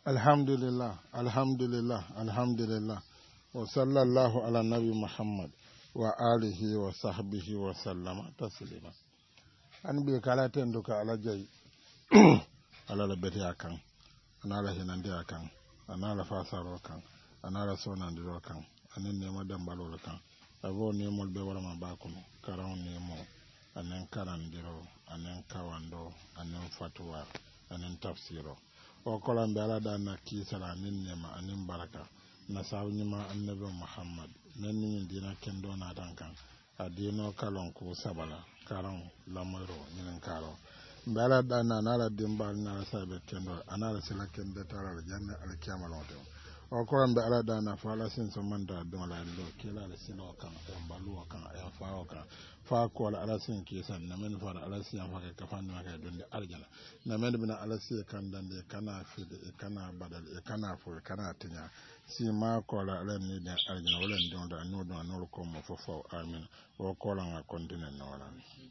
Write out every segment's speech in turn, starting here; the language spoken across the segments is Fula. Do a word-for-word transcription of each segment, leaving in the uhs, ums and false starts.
Alhamdulillah, alhamdulillah, alhamdulillah. Wa sallallahu ala nabi Muhammad wa alihi wa sahbihi wa sallama taslima. An bi kala tendo ka ala jay ala la beti akan, anala hinandi akan, anala fasaro kan, anala sonandiro kan, anin nema dambalo kan. Abo nemol be wala ma bakuno, karan nemo, anen karandiro, anen kawando, anen fatwa, anen tafsiro. O kolan be ala da na kisala nin nema anin baraka na sawnyima annabi Muhammad men ni dina kendo na tankan adino kalon ko sabala karan lamaro nin karo be ala da na na dimbal na sabe kendo anala sila kende taral janna al kiamaloto o kolan be ala da na fala sin so manda don la do kila le sino kan en balu kan en faawo kan fa ko ala sin kisan na men fa ala sin fa ka kafan ma ka donde arjana na men bina ala sin kan dande kana fide e kana badal e kana fo kana tinya si ma ko ala ni de arjana wala don da no don no ko mo fo fo amin o ko la nga kontinen no wala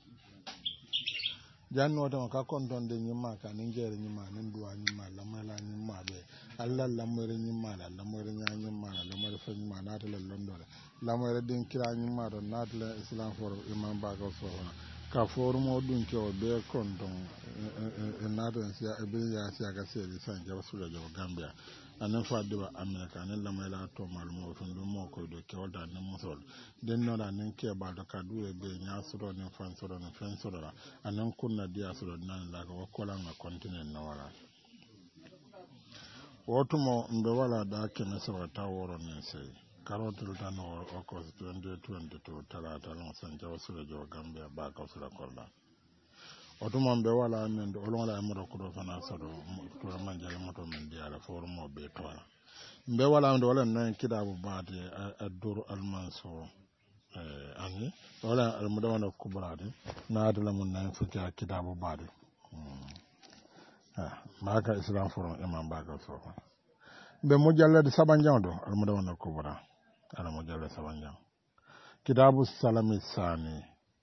janno to ka konton de nyima ka ningere nyima ninduwa nyima lamala nyima be alla lamore nyima la lamore nyima la lamore fa nyima na to londo lamore din kira nyima do na to islam for imam bago so ka for mo dun to be konton na to sia e be ya sia ga se di san jaw sula jaw gambia anan fa diba amerika anan lamela to malmo to do mo ko do ke wada nan musol den no da nan ke ba do ka duwe be nya suro ne fan suro ne fan suro anan kunna dia suro nan la ko kola na continent na wala wotumo mbe wala da ke me so ta woro ne sei karotul tan o ko twenty twenty-two talata no san jaw suro jaw gambia ba ka suro kola otumo mbe wala men do olonga amro ko do fana sado to manjale moto men diala formo be tola mbe wala ndo wala nan kidabu baade ad-dur al-mansur eh ani wala al-mudawana kubrade na adala mun nan fuka kidabu baade ah maka islam forum imam baga so be mujallad sabanjan do al-mudawana kubra ala mujallad sabanjan kidabu salami sani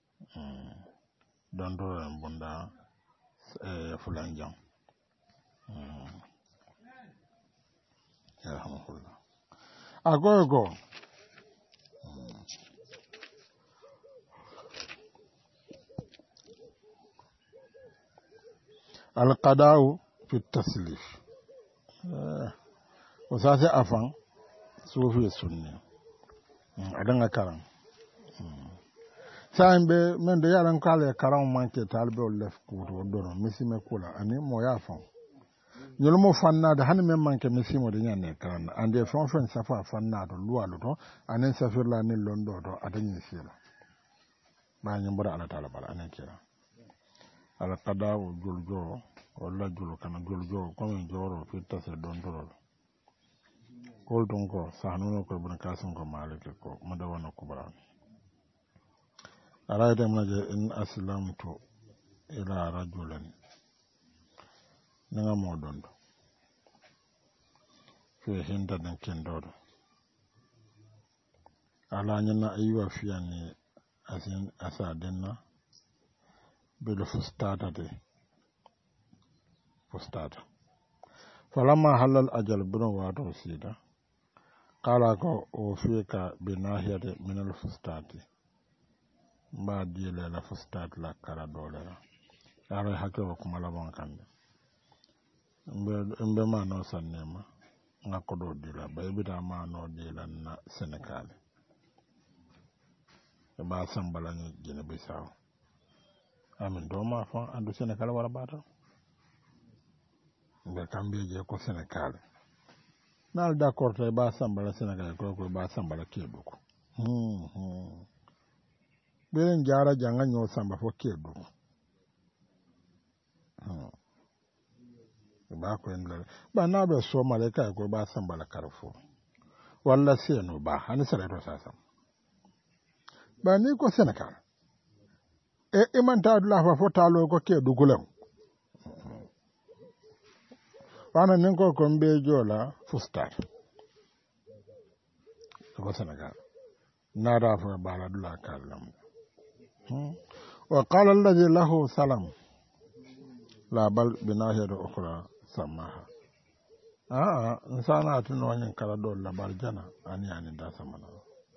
don do bunda eh fulanjang mm alhamdulillah agogo al-qada'u fi at-taslif wasasi afan sufi sunni adanga karam Saimbe men de yaran kale karam manke talbe o lef ko do dono misime kula ani mo ya fon nyolo mo fanna da han men manke misimo de nyanne karan ande fon fon safa fanna do luwalu to anen safirla ni londo do adanyi sila ba nyambura ala taala bala anen kira ala qadawu juljo wala julu kana juljo ko men joro fi tase don doro kol don ko sahnuno ko bun kasum ko malike ko madawana kubra araida maje in aslamtu ila rajulan nanga modondo fi hinda den kendodo ala nyina aywa fiyani asin asadenna bil fustata de fustata falamma halal ajal bin wato sida qala ko o fika binahiyati min al fustati ba diele la fustat la kala dole la ara hakko kuma la bon kan mbe mbe ma no sanema ngako do dila bay bita ma no dila na Senegal e ba sambala ni Guinea Bissau amin do ma fa andu Senegal wala bata mbe kambe je ko Senegal nal d'accord tay ba sambala Senegal ko ko ba sambala keduko hmm hmm beren jara janga nyo samba fo kedu hmm ba ko en ba na be so maleka ko ba samba la karfo walla seno ba hani sare to sasa ba ni ko Senegal e iman ta dula fa fo talo ko kedu gulam wana nin ko ko mbe jola fustar ko Senegal na da fa bala dula kallam وقال الذي له سلام لا بل بناهية أخرى سماها a nsana tun wani kala do labar jana ani ani da samana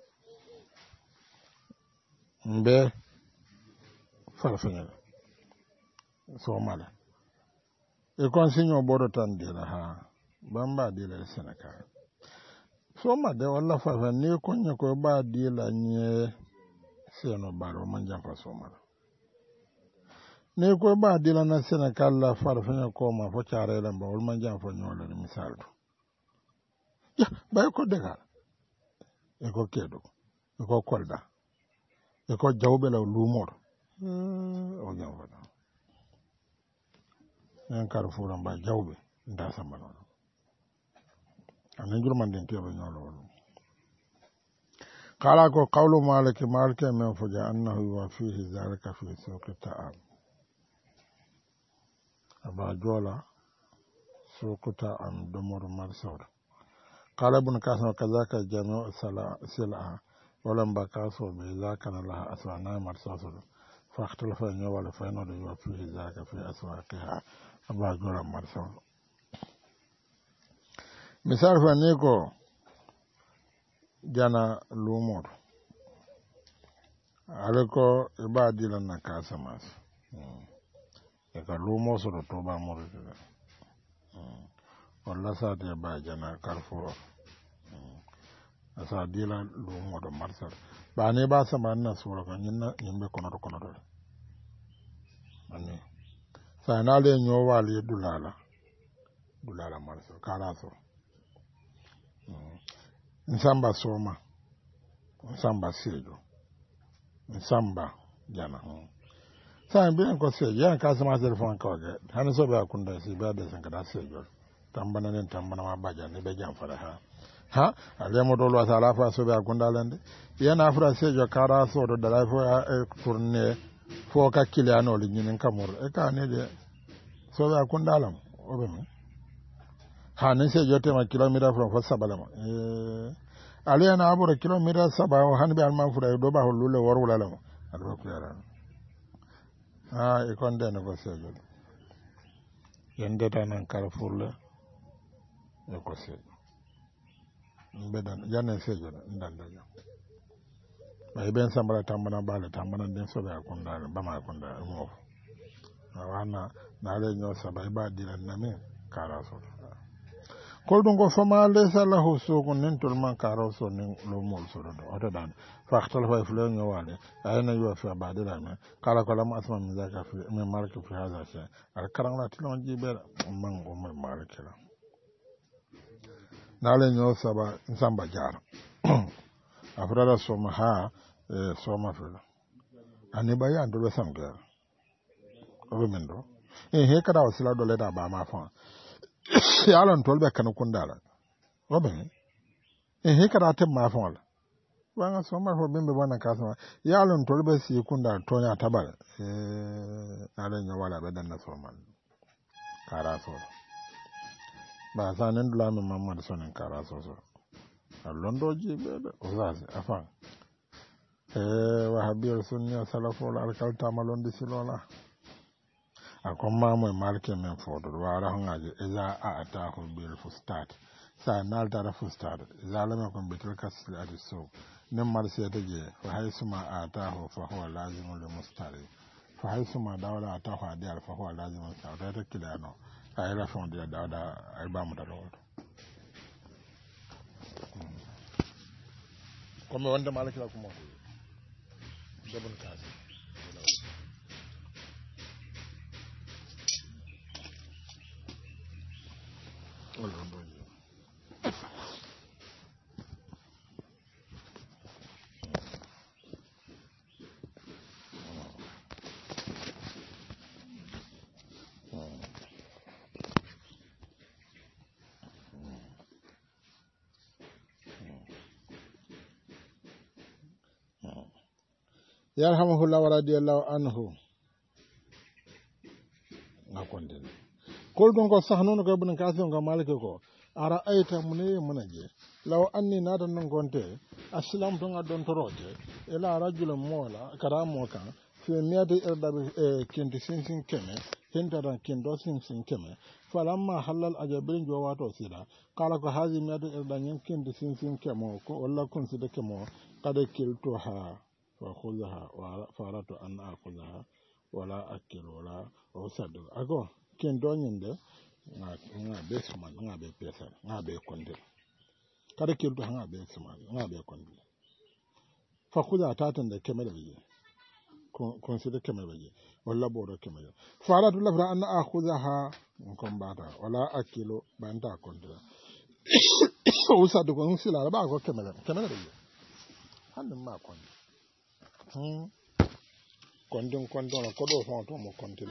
mbe farfanya so mala e konsinyo bodo tan dira ha bamba dira senaka so ma de walla farfa ni konya ko ba dila nye seno baro manja fa so mala ne ko ba dila na senaka la farfanya ko ma fo chare la ba wol manja fa nyola ni misal to ya bay ko de gal e ko kedo e ko kolda e ko jawbe la lumor o jawbe en kar furan ba jawbe nda samba non anen jurman den tebe nyolo qala ko qawlu malik malik men fuja annahu wa fihi zalika fi suq ta'am aba jola suq ta'am dumur marsawr qala ibn kasam kazaka jami'u sala sila ولم بكاسو بإذا كان لها أسوانا مرساسو فاختلف أن يوال فإنه يوى فيه ذاك في أسواقها أبا جولا مرساسو مثال فانيكو جانا لومور عليكو إبادي لنا كاسماس يكا لومور سورو توبا مورد والله ساتي إبا جانا كارفورو asa dila lumo do marsal ba ne ba sama na sura kan yinna yimbe kono do kono do ani sa na le nyo wali dulala dulala marsal kala so nsamba soma nsamba sejo nsamba jana sa mbi ko sejo yan ka sama telefon ka ga han so ba kunda si ba da san kada sejo tambana nen tambana ma baja ne be jam fara ha ha alemo do lo sala fa so be akundalande yana fra sejo kara so do dala fo e tourner fo ka kiliano li nyinin kamur e ka ne de so be akundalam o be mi ha ne sejo te ma kilometer from fo sabalama e ale na abura kilometer saba o hanbe alman fura do ba holule worwula lam alba ko yara ha e kon de ne ko sejo yende tanan carrefour le e ko sejo bedan yanen sejo ndanda jo bay ben sambara tambana bale tambana den sobe akunda bama akunda mo wana na le nyo sabay ba dilan name kara so ko dun go fama le salahu suqun nin tul man kara so nin lo mol so do oto dan fa khtal fa flo nyo wale ayna yo fa ba dila me kala ko lam asma min zaka fi min malaki fi hada shay al karang la tilon jibe man go mal malaki la nale nyo saba nsamba jar afrada soma ha e soma fela ani baya ndo be sanga obe mendo e he kada wasila do leda ba ma fa yalon tolbe kan kundala obe e he kada te ma fa wala wanga soma fo bembe bana kasama yalon tolbe si kunda tonya tabal e nale nyo wala be dan na soma kara so ba sanen dula mi mamad sonen kara soso allondo jibe de ozazi afan eh wahabiyul sunni salaful alkal tamalondi silola akon mamoy malke men fodo wara hongaje eza atahu bil fustat sa nal tara fustat zalama kon betul kasil adiso nem marse teje fa haysuma atahu fa huwa lazimul mustari fa haysuma dawla atahu adial fa huwa lazimul sawda kilano ay la fond ya da da ay bamu da lol comme wonde malaki la ko mo dobon kaas wala do yarhamuhullah wa radiyallahu anhu ngakondel kol don ko sax non ko ibn kasim ko malike ko ara ayta munay munaje law anni nadan non gonte aslam to ngadon toroje ila rajul mola karamo kan fi miyade erdabe e kenti sinsin keme hentaran kindo sin sin keme falamma halal ajabirin jowato sida kala ko hazi mi adu danyen kindi sin sin kemo ko walla kun sida kemo kada kilto ha wa khudha wa faratu an akhudha wala akilu wala o sadu ago kindo nyinde nga nga be suman nga be pesa nga be konde kada kilto nga be suman nga be konde fa khudha tatan da kemel biye consider kemel biye wala boro kemel faratu lafra an akhudha kon bata wala akilu banta konde o sadu ko sila ba ko kemel kemel biye hannun ma konde hmm kondin kondon la kodo fon to mo kontile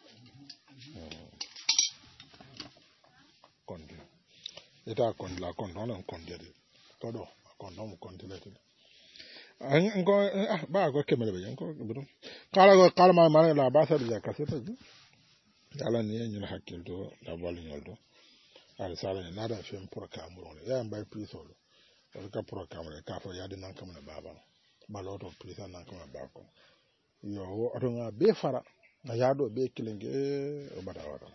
kondi eta kondi la kondon on kondede kodo kondon mo kontile an ko ba ko kemele be ko budu kala ko kala ma ma la ba sa de ka se ta ala ni en la hakil do la bal nyol do ala sala ni nada fem pour ka amuro ya mbay pisolo ka pour ka amuro ka fo ya de nan kam na baba baloto pisa nan kam na bako yo oto nga be fara na yaado be kilenge o bada wada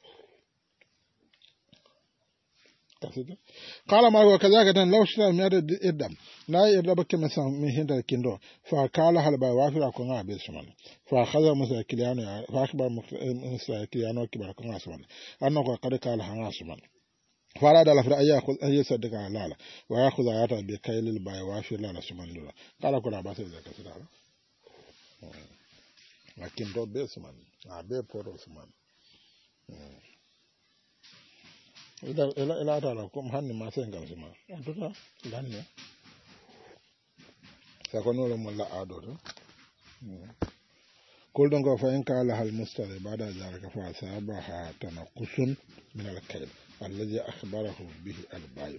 kasida kala ma ko kaza tan law shira mi ada edam na yedda bakke me sam mi hinda kindo fa kala hal ba wafira ko nga be suman fa khaza musa kiliyano fa akhbar musa kiliyano kibar ko nga suman anno ko kada kala hanga suman fara da lafira ayya khul ayya sadaka lala wa yakhudha yata bi kaylil bay wafira la suman dula kala ko la ba sai kasida na kindo be suman na be poro suman ila ila ila ta la kum hanni ma sen gam suman tuta lanne sa ko no mo la ado to kol don ko fa en kala hal mustari bada zalika fa sabaha tanaqusun min al kayl alladhi akhbarahu bihi al bayo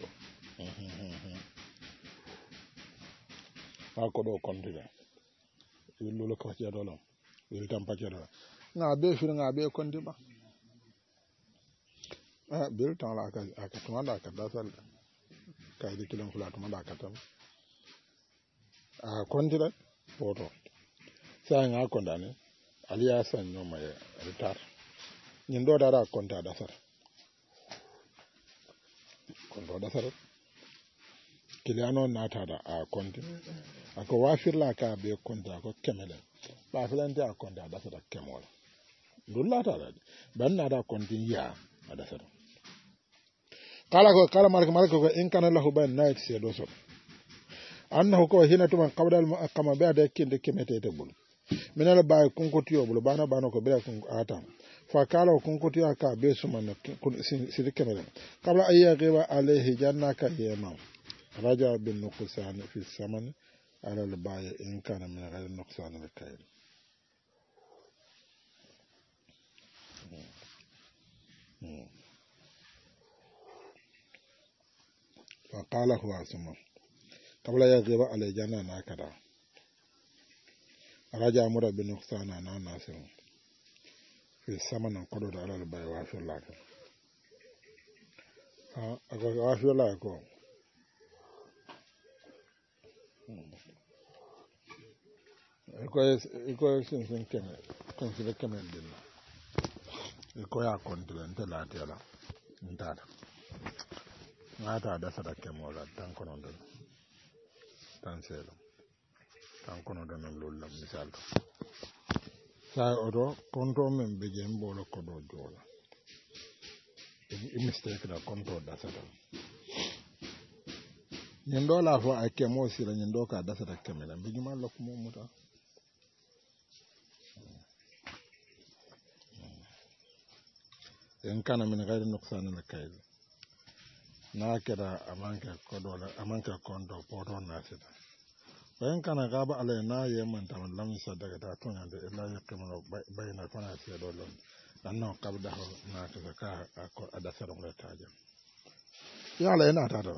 ha ko do kondira lolo ko ci adolo wil tam pa ci adolo nga be fi nga be kondi ba ah bil tan la ka ka tuma da ka dasal ka di kilon fula tuma da ka tam ah kondi la poto sa nga konda ne aliya san no ma retar nyin do da ra konta da sar kondo da sar kiliano nata da a kondi ako wafirla ka be konta ko kemele ba filante a konta da sara kemol dulla ta da banna da kontin ya ada sara kala ko kala marka marka ko in kana lahu ban night se do so annahu ko hina tuman qabla al muaqqama ba'da kinde kemete te bul minala bay kunko tiyo bul bana bana ko bela kun atam fa kala kunko tiyo ka be suman kun sir kemele qabla ayya ghaba alayhi jannaka yama raja bin nuqsan fi saman على البايع إن كان من غير نقصان الكيل فقال هو اسمه قبل يغيب على جنة ناكدا رجع مرة بنقصان أنا ناصر في السمن قدر على البايع وافي الله أقول وافي الله أقول iko sin sin keme kon sin keme dinna iko ya kontra ntela tela ntata ngata da sada kemola tan kono don tan selo tan kono don lolla misal sa odo konto men be jembo lo ko do jola e mistake da konto da sada nyendo la fo ay kemo sira nyendo ka da sada kemela be juma lo ko mo muta in kana min gairi nuqsan al kayl na kira amanka kodola amanka kondo poto nasida bayan kana gaba alai na yamman ta lam sadaka ta tun da illa yaqimu bayna kana sai dolon annan qabda na ta ka ko adasar mu ta ja ya alai na ta da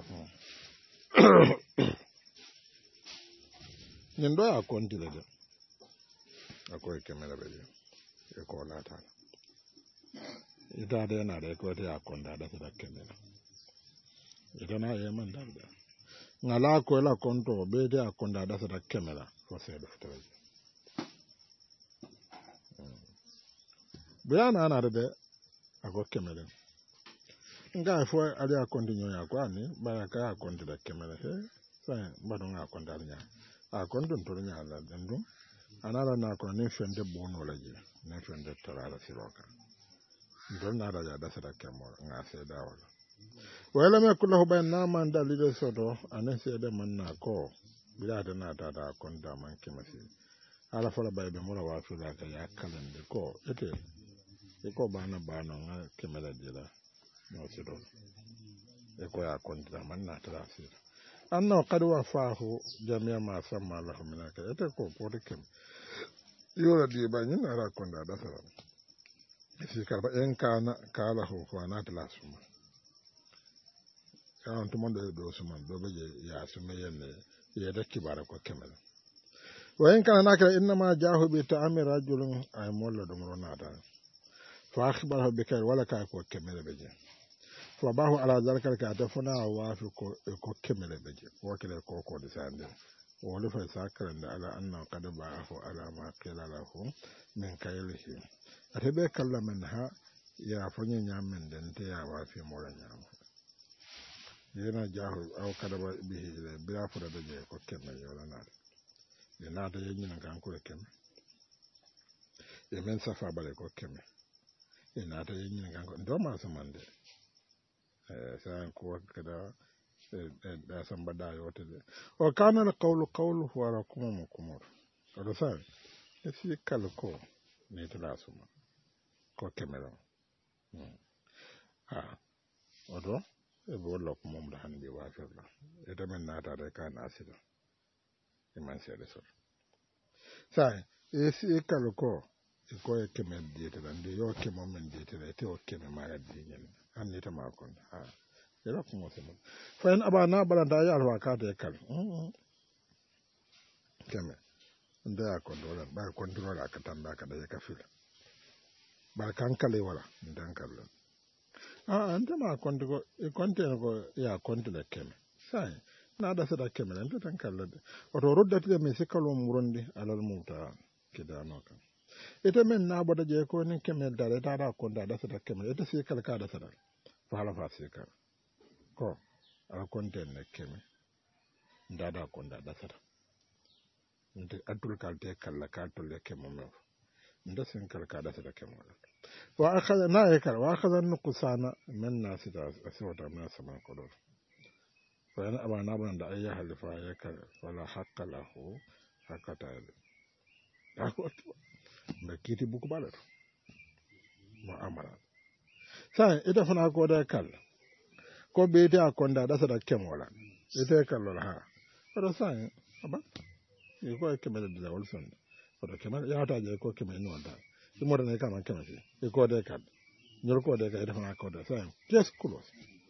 nin do ya kondi da akwai kamera baje ya ko la ta ita da yana da ko ta akonda da ta kemela ita na ye man da ngala ko la konto be da akonda da ta kemela ko se do fita bayana ana de ako kemele nga fo ali a continue ya kwani ba ka a continue de kemele he sa ba don a continue nya a continue to nya la dendu anala na ko ne fende bono la je ne fende tarala siroka don na da da sa da kemol nga se da wala wala me kullu bayna man dalile soto anese de man na ko bila da na da da konda man kemasi ala fala bay be mura wa fila ka ya kalande ko ete e ko bana bana nga kemela dila no sido e ko ya konda man na tra sir anno qad wafahu jami'a ma samma lahu minaka ete ko podi kem yora di ba nyin ara konda da sara si karba en kana kala ho ko na tla suma kan to mondo do suma do be ya suma yenne ye da kibara ko kemela wayin kana nakira inna ma jahu bi ta'amir rajulun ay molla dum ronata fa akhbarahu bi kayr wala ka ko kemele beje fa bahu ala zalika ka tafuna wa fi ko ko kemele beje wa kele ko ko de sande wala fa sakran da ala anna qad ba'ahu ala ma qila lahu min kaylihi atabe kallaman ha ya fanya nyamen den te ya wa fi mola nyam yana jahu aw kada ba bihi bi afura beje ko kemele wala nata ye naata ye ñina kan ko keme ye men safa bale ko keme ye naata ye ñina kan ko ndo ma samande eh sa ko kada da samba da yote de o kana al qawlu qawlu wa rakum kumur do sa e si kal ko ne tala suma ko keme la ha odo e bo lok mom da hande wa febla e tamen naata de kan asida man sede so sai e si kala ko e ko e kemen diete dan de yo ke moment diete te o keme ma yaddi nyen an ni ta ma kon ha e ro ko mo se mo fa en abana balanda ya alwa ka de kal keme nda ko do la ba ko ndiro la ka tanda ka de ka fil ba kan kale wala ndan kal ah anta ma kon ko e konte ko ya konte le keme sai na da sada kemelen to tan kallade oto roddati men sikalo murondi alal muta kidano kan ite men na boda je ko ni kemel dare ta da ko da sada kemel ite sikal ka da sada fala fa sikal ko al konten ne keme da da ko da sada nte adul kalte kala ka to le kemo me nda sin kal ka da sada kemo wa akhadha na yakal wa akhadha nuqsana men na sida aswata ma sama ko do فأنا أبا نابن دا أي حلفا يكر ولا حق له حق تايل أكو بكيتي بوك بالر ما أمرا ساي إذا فنا أكو دا كال كو بيتي أكون دا دسا كم ولا إذا كال ولا ها فدا ساي أبا يكو كمل دا ولسون فدا كمل يا تا جي كو كمل نو دا يمر نه كان كمل يكو دا كال ñol ko de ka إذا فنا أكو دا ساي just close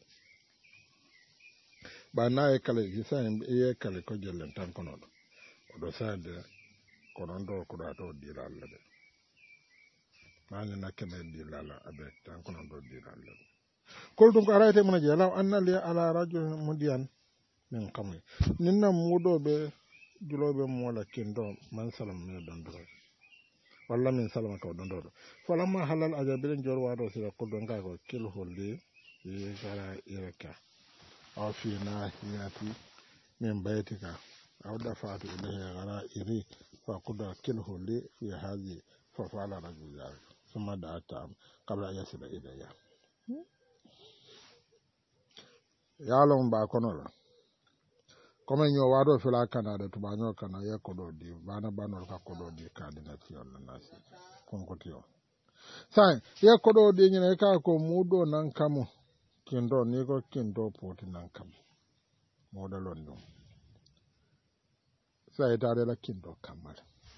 ba na e kala ji sa e kala ko jellen tan kono do do sa de ko non do ko da to di la de ma ni na keme di la la abe tan kono do di la de kol dum ko arayte mun je law anna li ala rajul mudian min kamni ninna mudo be julobe mo la kindo man salam me don do walla min salama ko don do falamma halal ajabiren jor wado sira ko don ga ko kil holli yi gara iraka aw fi nahiyati min baytika aw dafa'tu ilayhi gharairi fa qad kilhu li fi hadhihi fa fa'ala rajul dhalik thumma da'ata qabla an yasila ilayya yalon ba kono la comme ñoo wado fila kana de tuba ñoo kana ye ko do di bana banol ka ko do di ka dina ci on nasi kon ko tiyo sai ye ko do di ñene ka ko mudo nan kamo kindo ni ko kindo poti nan kam modalon dum sai tare la kindo kamal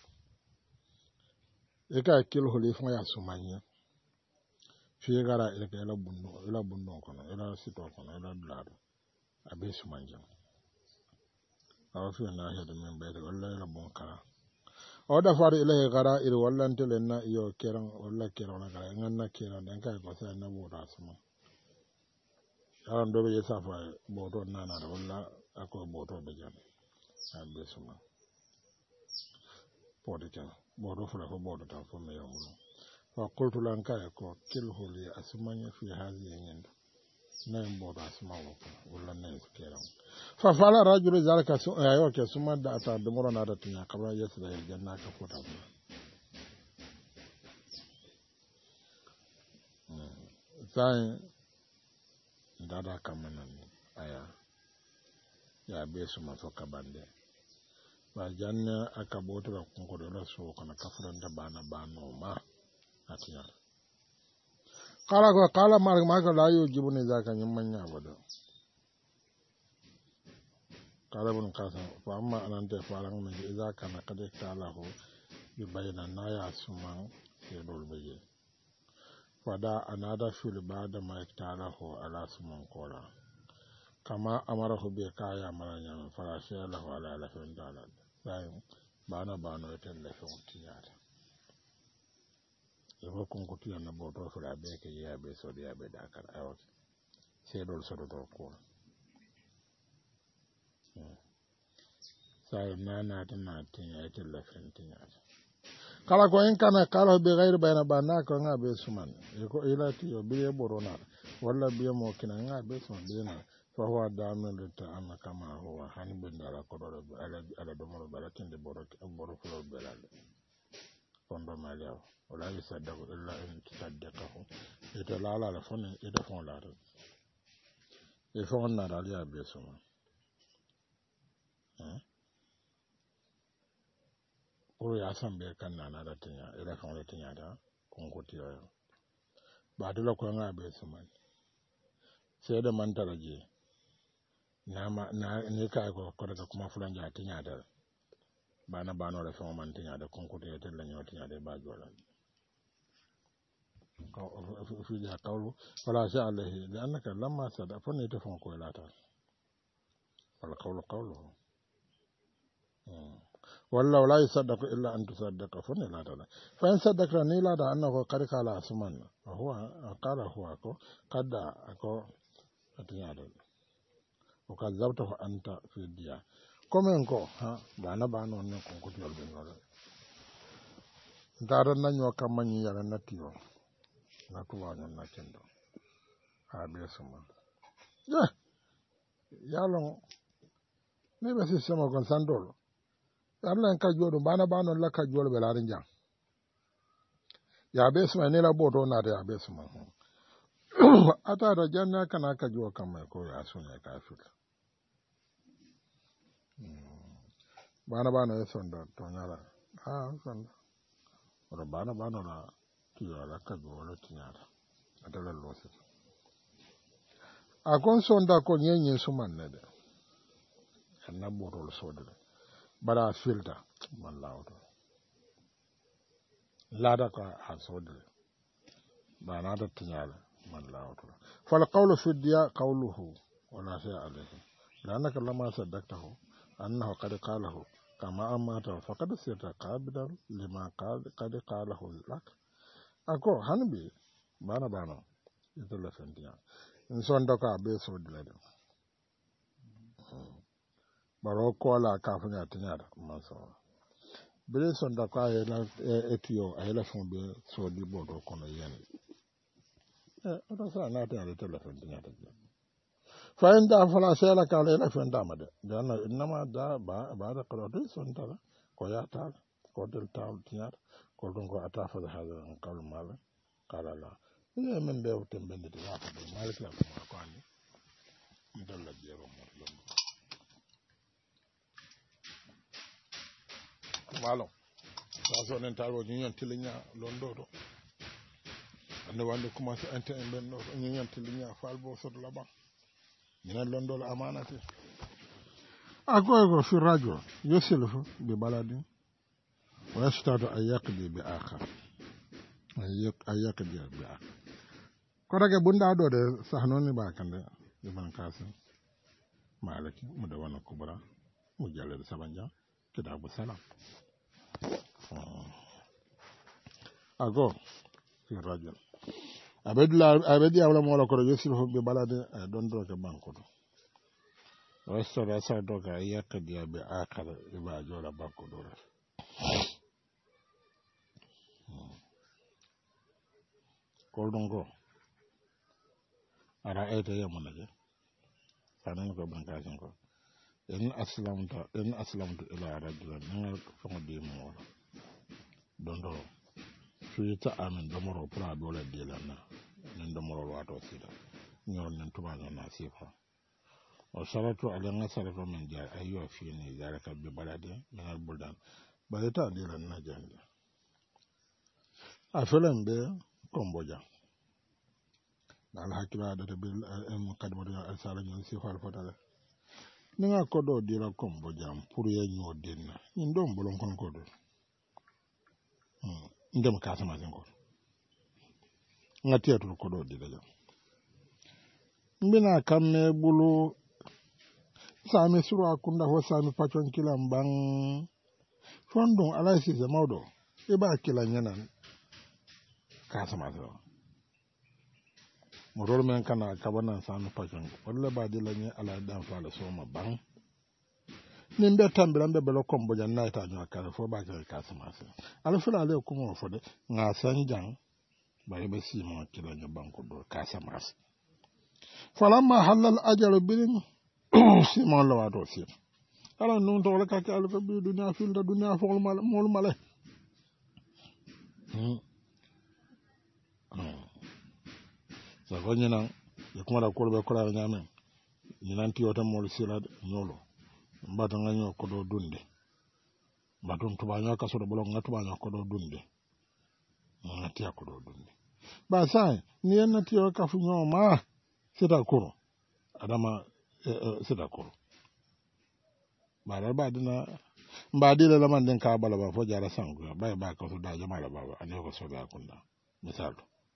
e ka kil holi fo ya sumanya fi gara e ka la bunno la bunno kono ela sito kono ela blado abe sumanya aw fi na hede men be walla la bonka o da faru ila gara ir wallante len na yo keran walla keran na gara nganna keran dan ka ko sai na boda suma yaran dobe ya safa boto nana da walla ako boto be jam abe suma podi tan boto fula ko boto tan fo me yamuno وقلت لان كايكو كله لي اسمعني في هذه اليند نين بودا اسمع ولا نين كيرام ففعل الرجل ذلك ايوه كسما داتا دمرنا دتنا قبل يسرى الجنه كفوتا sai dada kamanan aya ya besu masoka bande ba janna aka boto da kunko da so kana kafuran da bana bano ma atiya kala ko kala mar ma ka layo jibune zaka nyin manya wada kala bun kasa fa amma anan da faran ne idza kana kada talahu bi bayna naya suman sai dol baye fada anada fil bada ma talahu ala suman kola kama amarahu bi kaya maranya farasha lahu ala lafin dalal sai bana bana ita lafin tiyata yabo kun kutu na boto fura be ke ya be so ya be da kar ayo sai dol so do ko sai nana tana tin ya ita lafin tiyata kala ko en kana kala be gair bayna bana ko nga be suman ko ilati yo be borona walla be mo kina nga be suman be na فهو دامن للتعامل كما هو حنب على قدر على على دمر بلاتين دبورك أبورك فلو بلاد فندو ماليو ولا يصدق إلا إن تصدقه يتلا على فن يدفون لا يفون نار عليها بيسوما kuru ya san be kan na da tinya ila kan da tinya da kun kutiyo ba dole ko nga be suman sai da man taraje nama na ne ka ko ko daga kuma fulan ja tinya da bana bano da fama man tinya da kun kutiyo ta lanyo tinya da ba jola ko fi ja qawlu wala sha alaihi la annaka lamma sada fa ne ta fon ko lata wal qawlu qawluhu والله لا يصدق إلا أن تصدق فني لا تلا فإن صدقني لا دا أنه قد قال أسمان هو قال هو أكو قد أكو أتيار وكذبته أنت في الديا كم إنكو ها بانا بانو نكون كتير بيننا دارنا نيو كماني يلا نتيو نتوى نتيندو هذا سما يا يالون نبي سيسمو كنساندولو Allah ka jodo bana bana la ka jolo belarin jang ya besma ne la bodo na da besma ata da janna kana ka jo kamai ko ya sunya ka fita bana bana ya sonda to nyara ha sonda ora bana bana la ki la ka jolo tinyara adala losi akon sonda ko nyenyen suman ne de na bodo lo sodo bara filter man lawto lada ka hasode ba na da tinyala man lawto fal qawlu fi diya qawluhu wala shay alayhi lanaka lama saddaqtahu annahu qad qalahu kama amata faqad sirta qabidan lima qad qad qalahu lak ako hanbi bana bana ito la fentia in son doka be so dilade baro kola kafin ya tinya da maso bere son da kwa ya etiyo a yala fun be so di bodo kono yen eh oto sa na ta da telefon tinya da fa inda fala sai la kala yala fun da made da na inma da ba ba da qaro son ta ko ya ta ko del ta tinya ko don ko ata fa da hada an kalu mala kala la ne men be wutem bende da ya fa malik la ko ko ani ndalla jero mo malo so nen taro ñiñon tilinya londo do ande wande commencé ante en ben do ñiñon tilinya fal bo sot laba ñina londo la amanati ako ko fi radio yosilu bi baladi wa yastadu ayaqdi bi akhar ayaq ayaqdi bi akhar ko rage bunda do de sahnoni ba kande ibn kasim malaki mu da wana kubra mu jalle sabanja kitabu salam ago fi rajul abedla abedi awla mo la ko yesir ho be balade don do ke banko do restaurant sa do ka yakadi be akar ba jola banko do ko ɗum ko ara ayta yemunaje sanan ko bankasin ko en aslamta en aslamtu ila rajulan ngal fongo di mo dondo suita amen domoro pra dole dilana nen domoro wato sida nyon nen tuma na sifa o salatu ala nga salatu men ja ayo fini jaraka bi balade ngal buldan baleta dilan na jande a felan be komboja dal hakila da bil em kadmatu al sala nyon sifa al fatale ninga kodo dira komboja pour ye nyodenna ndom bolon kon kodo hmm ndem kasama ko ngati atul kodo dira jam mbina kamme bulu sami suru akunda ho sami pachon kila mbang fondon alaisi ze mawdo iba kila nyanan kasama zo morol men kana kabana sami pachon walla ba dila ni ala dan fala soma bang nimbe tambira mbe belo kombo jan naita nyo kala fo ba ka kasama zo ala fula ale ko mo fode nga sanjang ba yebe simo kila nya banko do kasama zo falamma halal ajalu bilin simon la wato sim ala non to la ka ka alfa bi dunya fil da dunya fo mal mol male hmm sa gonyana e kuma da kolbe kola nyame ni nanti yota mol sila nyolo mbata nganyo ko do dunde mbatum tuba nyoka so do bolo ngatuba nyoko do dunde ngati ko do dunde ba sai ni yanati yo ka fu nyoma sita kuro adama sita kuro bara ba dina ba dile la man den ka bala ba fo jara sangu ba ba ka so da jama la ba ani ko so da kunda misal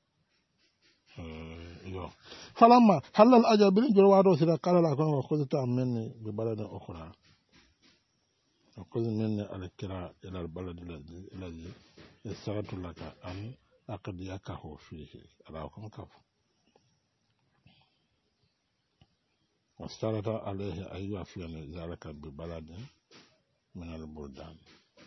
eh yo falamma halal ajabil jor wado sita kala la ko ko ta menni bi balada ukhra ko menni al kira ila al balad alladhi yasaratu laka an aqdiyakahu fihi ala kum kafu واسترد عليه أن يوفي ذلك ببلد من البلدان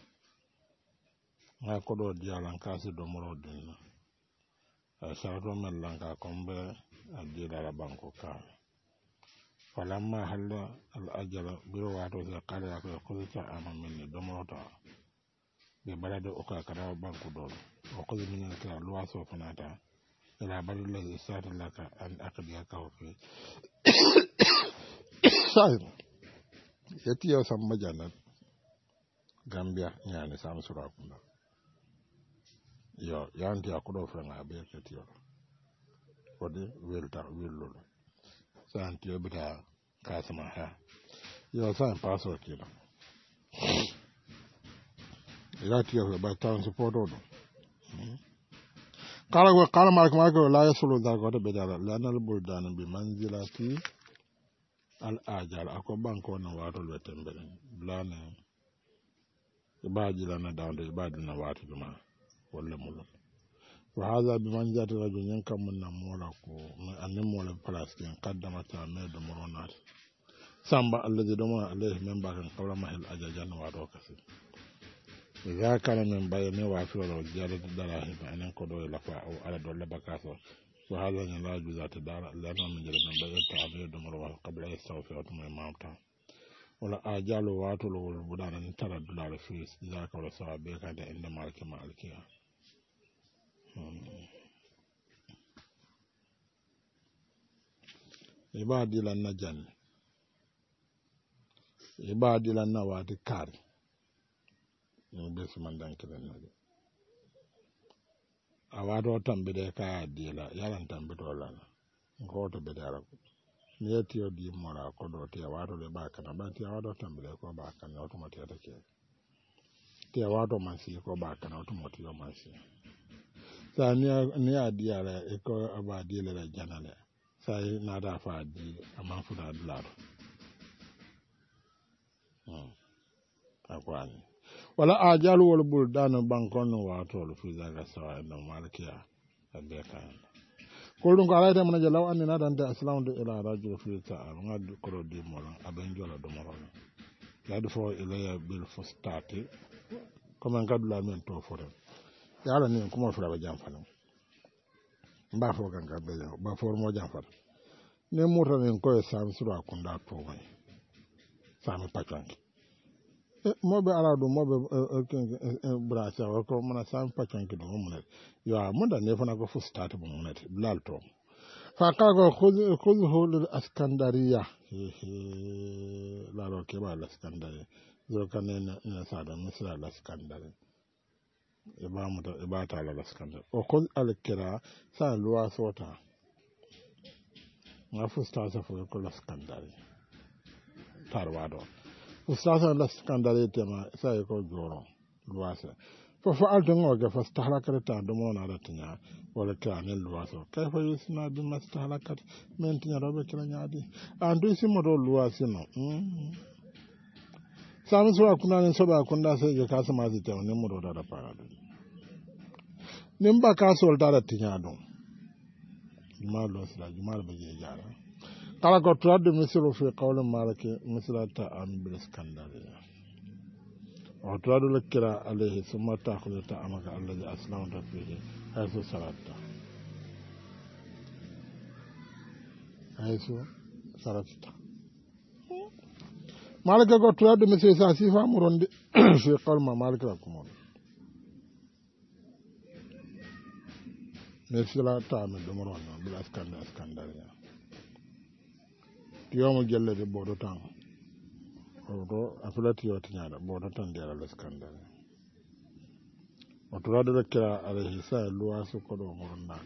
ما كدو ديالان كاسي دومرو دين شرطو من لانكا كومبي الديلا بانكو كان فلما حل الأجل برواتو قال يقول كل أما مني دومرو تا ببلد أكا كراو بانكو دول وقل من الكرا لواسو فناتا إلى بلد الذي سار لك أن أقضيكه فيه sai yati ya san majana Gambia nyane sam sura kunda yo yanti akudo franga be yati yo ode welta wello santi obita kasama ha yo san paso kila yati yo ba tan support odo kala ko kala mark mark la yasulu da ko be dala lanal buldan bi manzilati al ajal ako banko na wato le tembere blana ibajila na dawde ibadina wato duma wala mulo wa hadha bi manjati rajul yankam na mola ko anne mola place ken qaddama ta me do moronat samba alladhi dama alayhi min bakan qawla mahil ajajan wato kasi idha kana min bayni wa fi wala jalad darahi fa anan ko do la fa o ala do la bakaso وهذا لا يجوز اعتداء لأنه من جلد من بيت تعبير دمر قبل يستوفي أتم إمامته ولا آجال واتل والبدان ترى الدولار في ذاك ولا سوى بيك عند مالك مالكيا عبادي لنا جن عبادي لنا وادي كار بس من دانك لنا awado tambide ka dila yalan tambido lana ngoto be dara ni yetiyo di mora ko do te awado le baka na ba te awado tambide ko baka na automatic take te awado mansi ko baka na automatic yo mansi sa ni ni adia la e ko abadi le janale sai na da fa di amanfu da dollar hmm akwani wala ajalu wal buldanu bankon wato fi zaga sawa inda malkiya abeka ko dum ko alaita man jalaw anna dan da islam do ila rajul fi ta'al ngad ko di mola aben jola do mola yadu fo ila bil fustati comme ngad la men to fo ya la ni ko mo fura ba jam fanam mba fo kan ka be ba for mo jafar ne mota ne ko e sam suru akunda to mai sami pachanki e mobe ala do mobe bracha ko mana sami pachanki do mo yo amunda ne fana ko fu start bo mo net bilal to fa ka go khudh khudhu lil askandariya la ro ke ba al askandariya zo kanena na sada misra al askandariya e ba mo e ba ta al askandariya o khudh al kira sa luwa sota ma fu start sa fu ko al askandariya tarwado ustasa la skandale tema sai ko joro luwasa fa fa'altu ngoga fa stahlakat do mona ratnya wala kana luwasa kayfa yusna bi mastahlakat men tinya robe kala nyaadi andu simo do luwasa no samu so akuna ne so ba kunda sai ga kasa ma zita ne mu do da fara nim ba ka so da tinya do jumal lo sala jumal ba je jara kala ko tuwadde misiru fi qawle malaki misilata am bil skandariya o tuwadde lekkira alayhi summa takhudata amaka allazi aslamta fihi haythu saratta haythu saratta malaka ko tuwadde misiru sa sifa muronde fi qawle malaka ko mon misilata am bil skandariya tiyomo jellede bodo tan oto afilati yoti nyaada bodo tan dera le skandale oto rado kira alayhi sa luwasu ko do moronda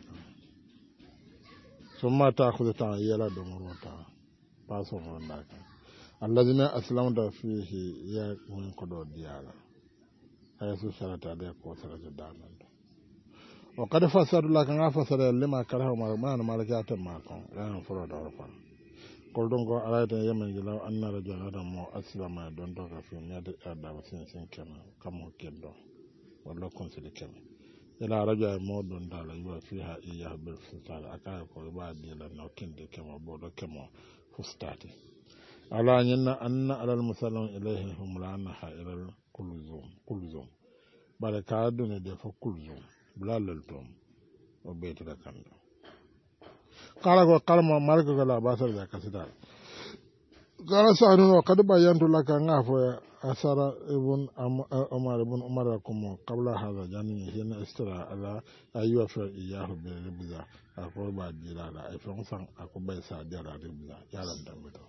summa ta khudata yala do morota paso moronda allazina aslamta fihi ya mun ko do diala ayatu salata de ko salata danan o kada fasadu la kan fasada lima karaha ma ma malakata ma kon ran furo do fa koldon ko alayta yemen gilaw anna rajulan mo aslama don to ka fi nyade adda sin sin kema kamo kendo wala konsili kema ila raja mo don dala yo fi ha iya bil fustal aka ko ba dila no kende kema bodo kemo fustati ala nyinna anna alal musallam ilayhi humlana ha ila kulzum kulzum baraka dun de fo kulzum blalal tom o beetira kando kala ko kalma marko kala basar da kasida kala sanu kad bayantu laka ngafo asara ibn umar ibn umar kuma qabla hada jani hina istira ala aywa fa iyahu bi ribza ko ba dira la ay fon san ko bay sa dira ribza yaran dambe to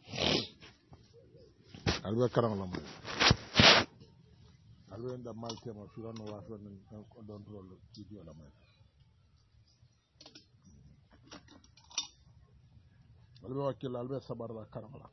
alba karam la mo alba nda malte ma firano wa so don rolo video la mo albe wakil albe sabar la karamala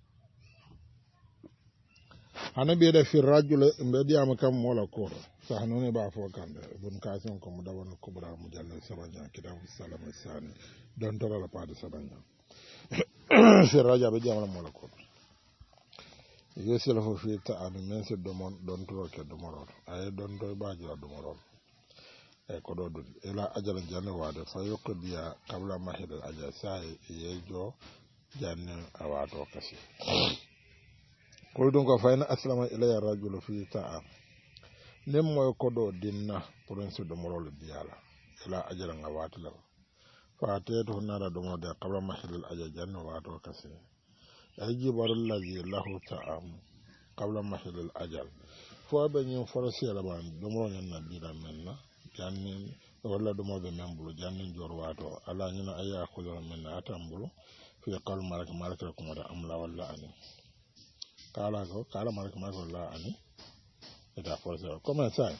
anabi da fi rajul mbedi am kam mola ko sahnone ba fo kande bun kasen ko mu dawana kubra mu jalla sabanya kitab salam sani don to la pa de sabanya fi rajul be jamala mola ko yesel fo fi ta an men se do mon don to ke do moro ay don do ba jira do moro e ko do dun ila ajala janne wade fa yokdiya qabla mahid al ajal sai yejo janne awato kasi ko don ko fayna aslama ila rajul fi ta'a nem moy ko do dinna prince do morol diala ila ajala ngawati la fa teto nara do mo de qabla mahil al ajal janne wato kasi aji barul ladhi lahu ta'am qabla mahil al ajal fo be nyim forasi la ban do mo nyen na dira menna janne wala do mo be membulu janne jor wato ala nyina aya ko do menna atambulu fi qal malak malak ko da amla walla ani kala ko kala malak malak walla ani eta force comment ça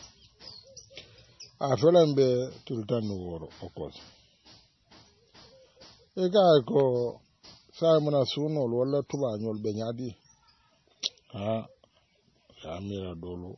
a felambe tultan woro okos e ga ko sa muna suno walla tuba nyol be nyadi ha ya mira dolo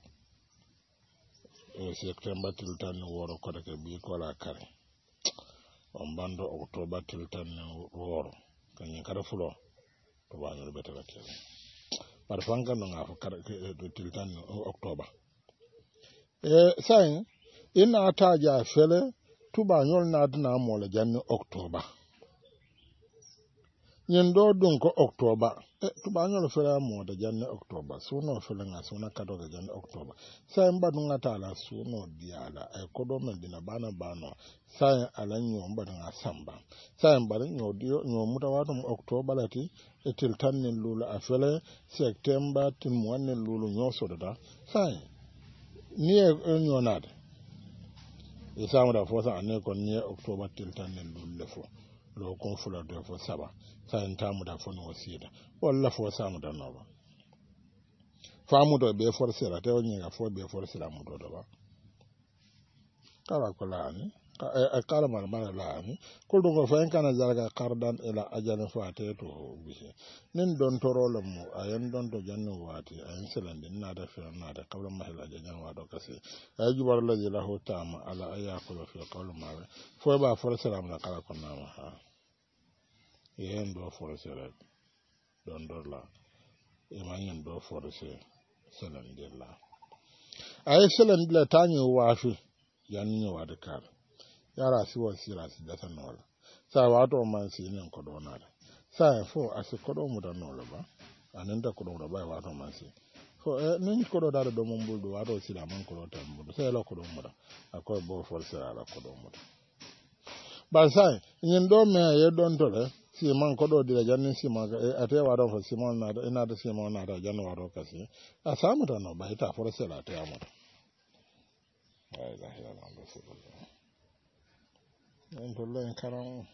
e september tultan woro ko de bi ko la kare on bando october tiltan woro kanyen kada fulo to ba no betala kele par fanga no ngafo kada tiltan october e sai ina ta ja fele tuba nyol na dina mola janni october nyen do dun ko october e to ba nyolo fela mo da janne october suno fela nga suna kado ga janne october sai mba dunga tala suno diala e ko do men dina bana bano sai ala nyo mba nga samba sai mba nyo dio nyo muta wato october lati e til tannen lulu a fele september tin moannen lulu nyo soda sai ni e nyo nade e samu da fosa ane kon ni october til tannen lulu le fo lo kon fula do fo saba sai tamu da fo no sida walla fo samu da no ba famu do be force la te onyi ga fo be force la mu do do ba kala kala ni e kala mal mal la ni ko do ko fa en kana zalga qardan ila ajal faate to bihi nin don torolo mu ayen don to jannu wati ayen selande na da fe na da qabla mahla jannu wa do kasi ay jubar la lahu tama ala ayakulu fi qawl ma fo ba force la mu kala ko na ma ha yen do force la don do la e manyen do force selande la ay selande la tanyo wafi yanni wa da kar yara si wa sira si da sanola sa wato man si nen ko do na sa fo asi ko do mu da no ba anan da ko do ba wato man si fo e nen ko do da do mo mbuldo wato sira man ko do tan mbuldo sa la ko do mu da akoy bo force ala ko do mu da ba sai nyen do me ye don to le si man ko do dira janni si ma ate wato fo si man na da ina da si man na da janni wato kasi a samu da no ba ita force la ta amu ay la ya la rasulullah en to len karam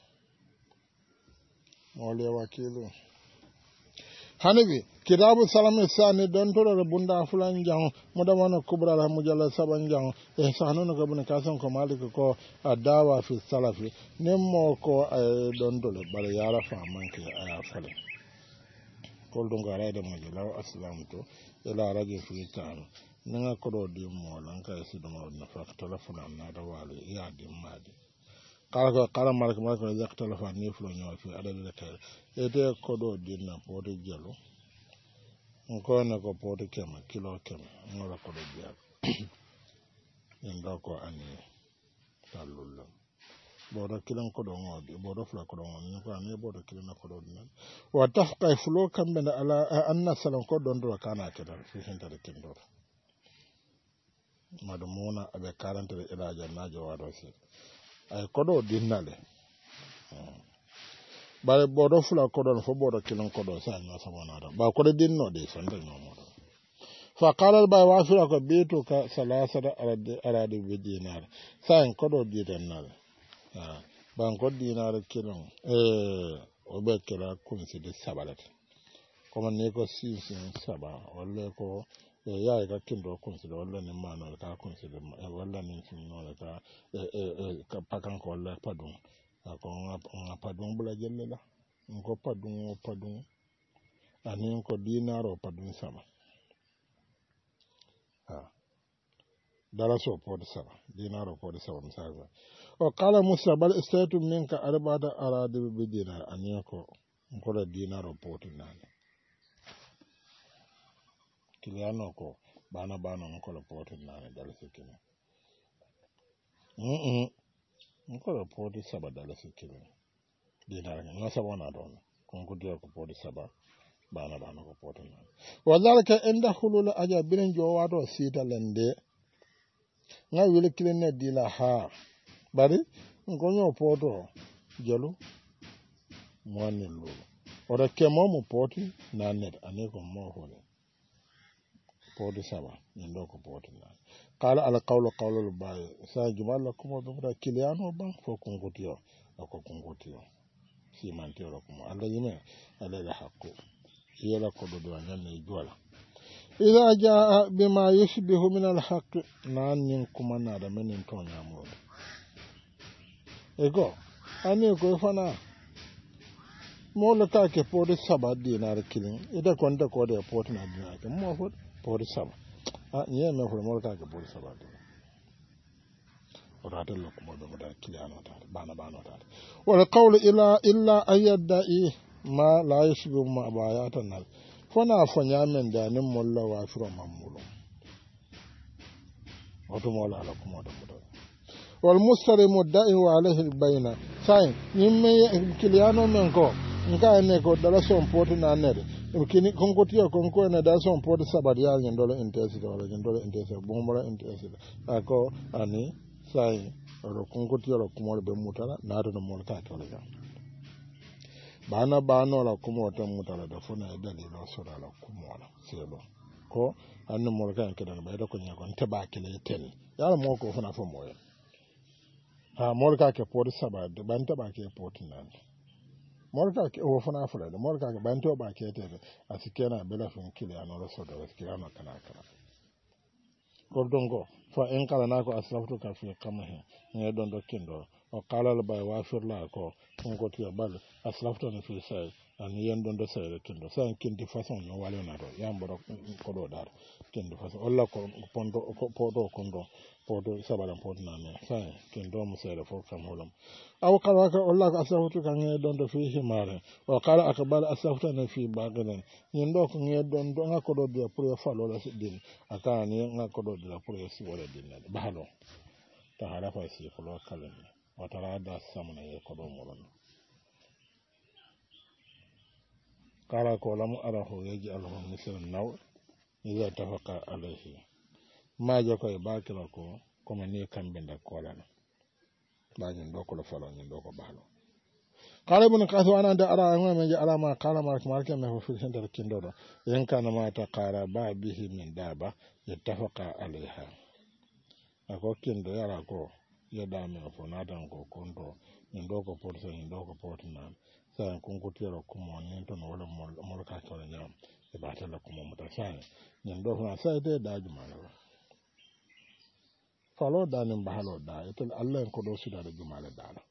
mole wakilu hanabi kitabu salam sani don to do bunda fulan jang mudamana kubra la mujalla saban jang e sahanu ko bun kasan ko malik ko adawa fi salafi nemmo ko ay don to le bare yara fa manke aya fale kol don gara da mujalla aslam to ila raji fi tan nanga ko do di mo lan ka si do mo na fa telefon na da wali ya di madi kala ko kala malik malik na jak telefon ni flo nyaw fi ada le tel e de ko do di na po de jelo ko na ko po de kema kilo kema ngora ko do biya en do ko ani talullo bodo kilan ko do ngodi bodo fla ko do ngoni ko ani bodo kilan ko do na wa tafqa flo kambe na ala anna salam ko don do kana kedal fi hinta de kendo madumuna abe karante de ila jannajo wado si ay kodo dinnale bare bodo fula kodo fo bodo kilon kodo sa no sabona da ba kodo dinno de sande no mo fa qala al bay wa fula ko bitu ka salasata arade arade be dinar sa en kodo dinal ah ban ko dinar kilon eh o be kala kun si de sabalat comme ne ko si saba wala ko e yaay ka kindo consider wala ni mano ka consider wala ni sinno ka e e ka pakan ko wala padun ko nga padun bula jelle la ko padun padun ani ko dinaro padun sama ha dala so pod sama dinaro pod sama msaza o kala musa bal istatu minka arbada arade bi dinar ani ko ko da dinaro pod nane kiliano ko bana bana ko la poto na dala sikina mm mm ko la poto saba dala sikina dinar no saba na don kon ko dio ko poto saba bana bana ko poto na wadalika inda hulul aja bilen jo wato sita lende nga wile kilene dila ha bari ko nyo poto jelu mwanni lu ora kemo mo poti na net ane ko mo hole podi saba ndo ko podi na kala ala qawlu qawlu bay sa jumal ko do da kiliano ban fo ko ngotiyo ko ko ngotiyo si man tero ko alla yime ala la hakku yela ko do do nyan ne jola idha jaa bima yushbihu min al haqq nan nin kuma na da menin to nyamo ego ani ko fana mo la ta ke podi saba dinar kilin ida kon da ko da podi na dinar ke mo fo podi saba ah nye me fo mo ka ke podi saba de ora de lo ko do da kiliano ta bana bana ta wala qawlu ila illa ayyadai ma la yashbu ma bayatan nal fona fonya men da nin molla wa firo mamulo wato mola ala ko mo do wal mustari mudda'i wa alayhi albayna sai nimme kiliano men ko nka ne ko dala son poti na nede kini konko tiyo konko ne dala son poti sabari ya nyandolo intensity wala nyandolo intensity bombola intensity ako ani sai ro konko tiyo ro kumol be mutala na do mol ka to la bana bano la kumo ta mutala da funa dalilo so la kumola selo ko anno mol ka ke da ba da ko nyako nte ba kele ten ya mo ko funa fo moyo ha mol ka ke poti sabari ban ta ba ke poti nan morka ke o fana fula da morka ke banto ba ke tebe a sikena bela fin kile ano so da sikena no kana kana ko dongo fa en kala na ko aslaftu ka fi kamahe ne don do kindo o kala la bay wa firla ko on ko tiya bal aslaftu na fi sai an yen don do sai kindo sai kindi façon no wale na do yamboro ko do dar kindi façon olla ko pondo ko podo kondo podo sabala podo na ne sai kindo mo sai da fo kam holam aw kala ka olla ka aslaftu ka ne don do fi himare o kala akbal aslaftu na fi bagaden yen do ko ne don do ngako do de pour falo la din aka ni ngako do de pour si wala din bahalo ta harafa si fulo kalen watara da samuna ye ko do moron kala ko lam arahu yaji alhu misal naw iza tafaqa alayhi ma jako e bakira ko kuma ne kambe da kolana bajin do ko falo ni do ko bahalo kala ibn qasu ana da ara ngam me ara ma kala ma ma ke me fi center kindo do yen kana ma ta qara ba bihi min daba yattafaqa alayha ako kindo yara ko ya dame fo na dan ko kondo min do ko porta min do ko porta nan sa kun ko tero ko mo ni to no wala mo ka to nyam e ba ta la ko mo ta sa min do na sa de da juma la falo da nin ba halo da ito Allah ko do su da juma la da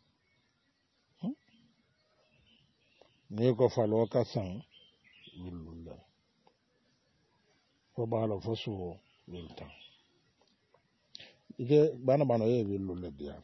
ne ko falo ka san wululla ko ba halo fo su wulta ike bana bana ye wululla dia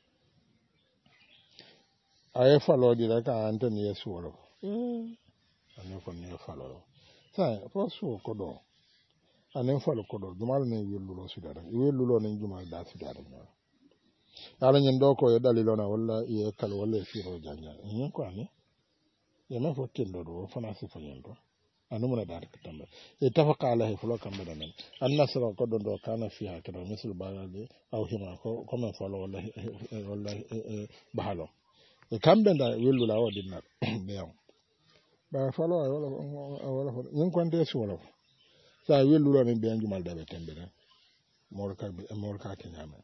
aye falo di la ka ante ni yesu wala mm ane ko ni falo sai fo su ko do ane falo ko do jumal ne wululo su da wululo ne jumal da su da no ala nyen do ko ye dalilo na walla ye kal walla firo janya nyen ko ani ye ma fo tendo do fana si fanyendo anu muna da ka tambe e tafaqa alaihi fulo kambe da men annasra ko don do kana fiha kada misal balade aw hima ko ko men falo wallahi wallahi bahalo e kambe da welu la wadi na beyaw ba falo wala wala yin kwante su wala sa welu lo ne beyan jumal da be tembe da morka be morka kenyame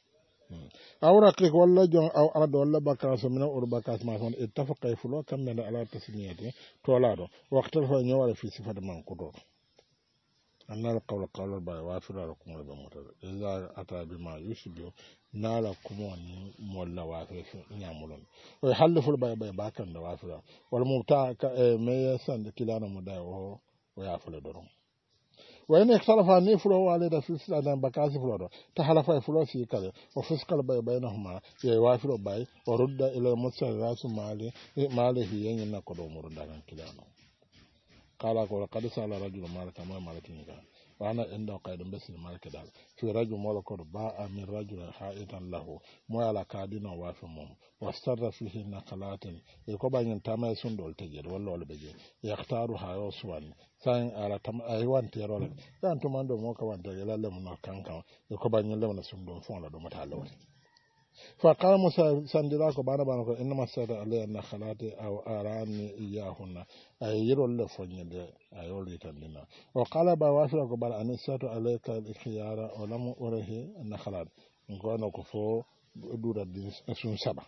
awra ke walla jon aw arado walla bakas min ur bakas ma son ittafaqa fulo kambe da ala tasniyati to lado waqtal fa nyawala fi sifat man kudo annal qawla qawla ba wa fi la kum ba mutar iza ata bima yushbihu nala kumo ni molla wa fi nyamulon o halfu ba ba bakan da wa fi wal mubta ka me san kilana muda o o ya fula doron وإن اختلف أن يفلو والد في السنة بكاس فلو تحلف يفلو في كذا وفسق بي بينهما يوافر باي ورد إلى المسر راس مالي ماله ينين قدو مرد كلانو قال قال قد سأل رجل مالك ما مالك نيكا وأنا عنده قيد بس المالك دال في رجل مالك باء من رجل حائطا له مولا كادين وافمهم واستر فيه نقلات يكوبا ينتما يسندول تجد والله لبجي يختارها يوسوان سان على تم أيوان تيرول يعني تماندو موكا وانتا يلا لمنا كانكا يكوبا ينلمنا سندول فون لدو متعلون فقال موسى سندلاك بانا بانا إنما سيد علي النخلات أو أراني إياهن أي يرول لفني دي أيول يتندنا وقال بوافر قبل أن سيد عليك الخيار ولم أره النخلات نقول كفو دورة دين سن سبا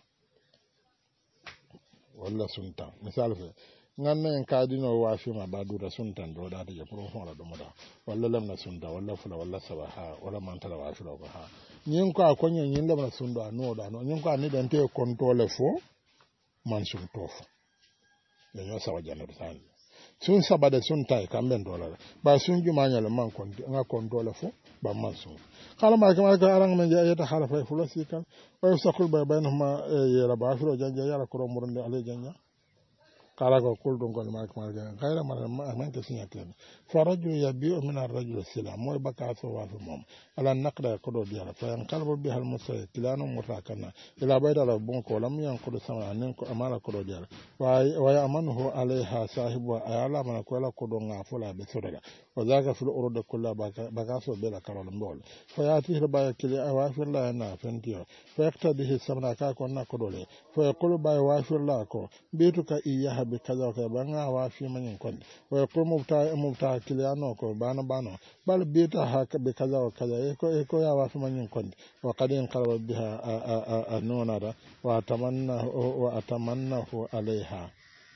ولا سنتا مثال في nganna en kadino wafi ma ba dura suntan do da je pro fon la do moda walla lamna sunta walla fula walla sabaha walla mantala wafi do ko ha nyin ko akonye nyin lamna sundo no da no nyin ko ani den te contrôle fo man sun tof le yo sawa jana tan sun sabade sun tay kamben dola ba sun juma nyala man kon nga contrôle fo ba man sun kala ma kama ka arang men ya ta halafa fula sikan o sakul ba bainhuma ya rabafiro janja ya ko murande ale janja kala ko kuldun gol mak mal gan kayra mar man ke sinya ken fa rajul yabi'u min ar-rajul sila moy baka so wa fi mom ala naqda ko do diala fa yan qalbu bi hal musay kilanu mutakana ila bayda la bon ko lam yan ko sama nen ko amala ko do diala wa wa ya'manuhu alaiha sahibu ayala man ko la ko do ngafula be sodala wa zaka fil urud kullu baka baka so be la karol mbol fa yati ba kili awafir la na fentiyo fa yaktadihi samna ka ko na ko dole fa yaqulu ba wafir la ko bituka iyaha be kaza ka banga wafi manin kon wa yaqulu mubta mubta kilano ko bana bana bal bita haka be kaza wa kaza e ko e ko ya wafi manin kon wa qadin qalba biha anona wa tamanna wa atamannahu alaiha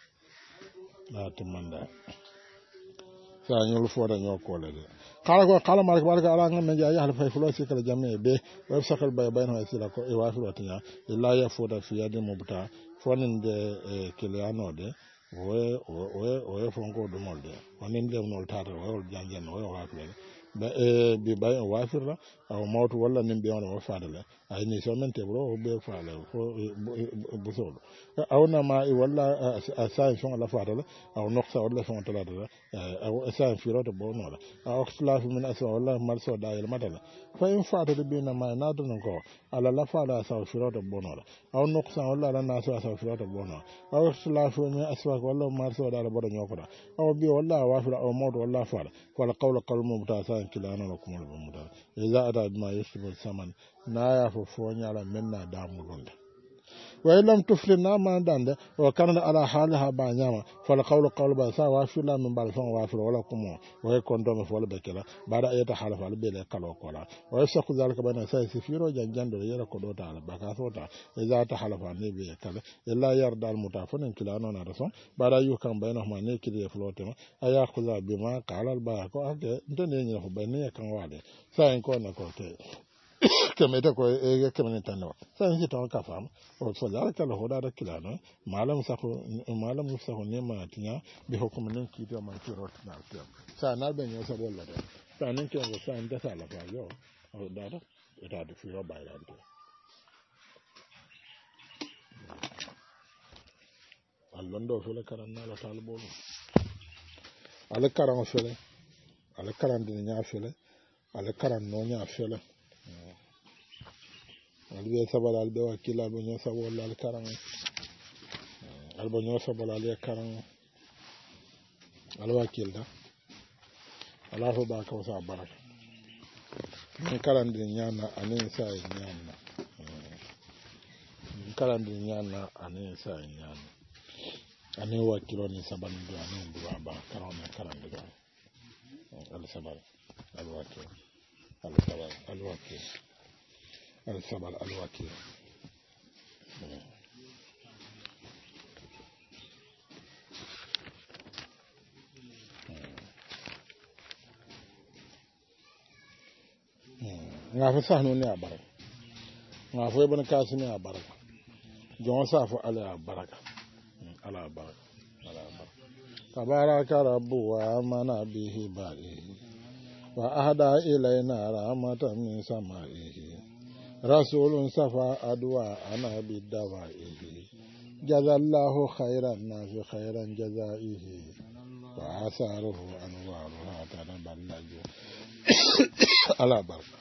la tamanda sa nyul foda nyoko le kala ko kala mar barka ala ngam ja ya halfa fulo si kala jamme be web sakal bay bayno sila ko e wafi watanya illa ya foda fi yadi mubta fonin de kiliano de we we we fonko do molde wonin de nol tata we janjan we wafi be e bi bay wafi la aw mawtu walla nim be on o faadale ay ni so men te bro be faale fo bu solo aw na ma walla sa son la faadale aw noksa walla son tala dala aw sa fi roto bo no la aw khilaf min aswa walla mal so da yel madala fa in faata de bi na ma na do ko ala la faala sa fi roto bo no la aw noksa walla la na so sa fi roto bo no aw khilaf min aswa walla mal so da la bo nyoko da aw bi walla wafi aw mawtu walla faala wala qawla qalmu mutasa kilano lakum al muda iza ada ma yusbu saman na ya fo fo nyala menna damulunde wa lam tufli na ma dande wa kana ala halaha ba nyama fala qawlu qawlu ba sa wa fi la min bal fon wa fi wala kumo wa kon do me fo be kala bada ayata halafa al be le kalo kola wa yasku zalika bana sa sifiro janjando yera ko do ta ba ka sota iza ta halafa ne be kala illa yarda al mutafan kilano na rason bada yu kan bayna ma ne kidi flote ma aya khuza bima qala al ba ko ade ndene ni ko bayne kan wale sa en ko na ko te kemete ko e kemene tanwa sa ngi to ka fam o so la ka lo hoda da kilano malam sa ko malam sa ko ne ma tinya bi hukum nen ki to man ki rot na to sa na be nyo sa bolla de sa nen ki ko sa nda sa la fa yo o da da da da fi ro ba ila de allondo fele karan na la talbo ala karan fele ala karan de nya fele ala karan no nya fele albe sabala albe wakila albe nyo sabola al karan albe nyo sabola al karan al wakilda ala ho ba ka sa baraka ni karan din nyana anin sa nyana ni karan din nyana anin sa nyana anin wakilo ni saban do anin do ba karan na karan do al sabal al wakil al sabal al wakil الثمر الوكيل ngafa sahnu ne abaraka ngafa ibn kasim ne abaraka jon safu ala baraka ala baraka ala baraka tabaraka rabbu wa amana bihi barihi wa ahda ilayna rahmatan min samaihi rasulun safa adwa ana bidawaihi jazallahu khairan nafi khairan jazaihi wa asaruhu anwaruha tanaballaju ala baraka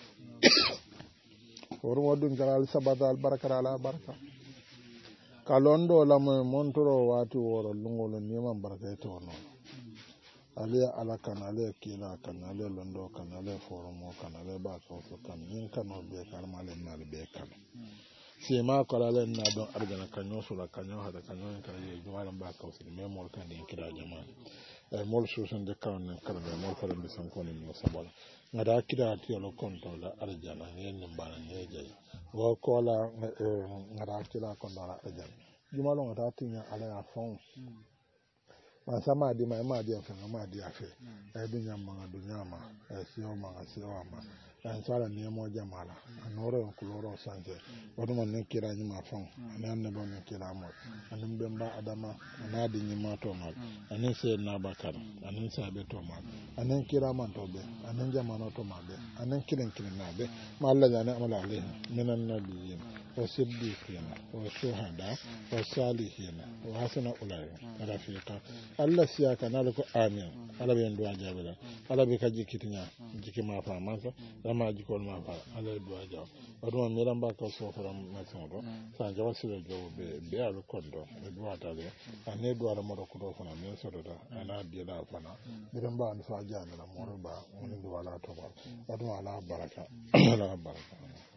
wor modun galal sabata al baraka ala baraka kalondo lamo montoro wati woro lungolo niman baraka to no ale ala kan ale kila kan ale londo kan ale foromo kan ale ba so kan nin kan no be kan male mal be kan si ma ko ale na do argana kan no sura kan no hada kan no kan ye jwala ba ka usi me mol kan din kira jama e mol so son de kan kan be mol fara be san ko ni no sabala ngada kira ti lo kon to la arjana yen mbana ne je wo ko la ngada kila kon la arjana juma lo ngada tinya ala afon masama di ma ma di afa ma di afa e bi nyama do nyama e si o ma si o ma en sala ni mo jamala anoro kuloro sanje wodo man ne kira ni ma fon anan ne bon ne kira mo anan be mba adama anadi ni ma to ma anan se na bakar anan sa be to ma anan kira man to be anan jamana to ma be anan kiran kiran na be ma Allah ya ne amala alaihi minan nabiyyin والصديقين والشهداء والصالحين وحسن أولئك رفيقا الله سياك نالك آمين الله بين دعاء جابلا الله بكجي كتنا جيكي ما فهمانسا لما جيكول ما فهم الله دعاء جاب ودوما ميران باكا سوفرا مسنودو سانجا وسيلة جو بيالو كوندو دعاء تالي أني دعاء رمضو كدو فنا مير سودو أنا ديلا فنا ميران با أنفع جانا مورو با وني دعاء لا توبا ودوما على بركة على بركة